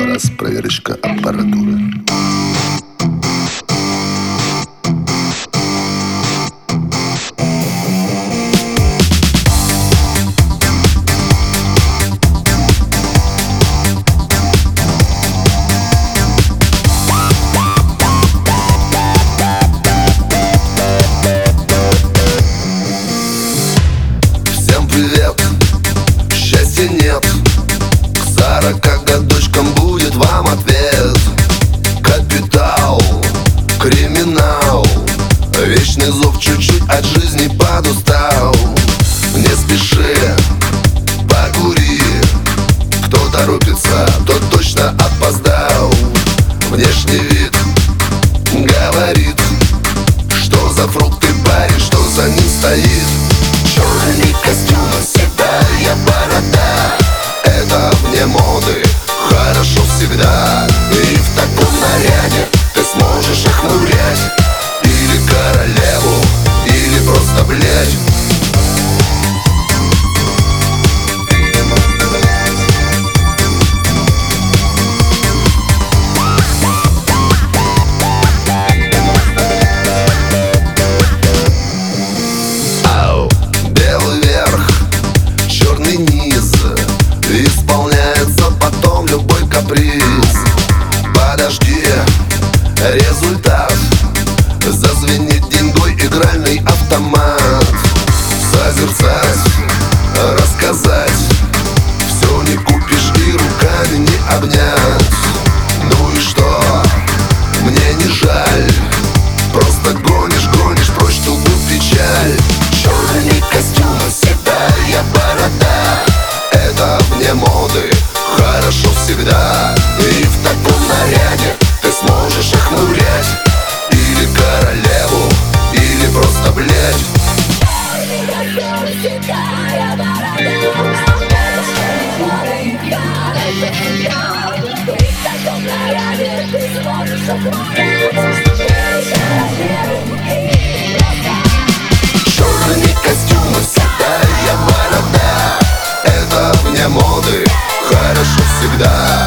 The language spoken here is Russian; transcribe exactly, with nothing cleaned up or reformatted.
раз проверочка аппаратуры. Привет, счастья нет. К сорока годочкам будет вам ответ. Капитал, криминал, вечный зов, чуть-чуть от жизни подустал. Не спеши, покури. Кто торопится, тот точно опоздал. Внешний вид говорит, что за фрукты парень, что за ним стоит. Черный костюм, седая борода, это вне моды, хорошо всегда. И в таком наряде ты сможешь охмурять или королеву, или просто блядь. Исполняется потом любой каприз. Подожди, результат. Зазвенит деньгой игральный автомат. Созерцать, рассказать, все не купишь и руками не обнять. Ну и что, мне не жаль. Просто гонишь, гонишь прочь ту печаль. Черный костюм, седая борода, это вне моды, хорошо всегда. И в таком наряде ты сможешь охмурять или королеву, или просто блядь. Черный костюм, седая борода, это вне моды, хорошо всегда.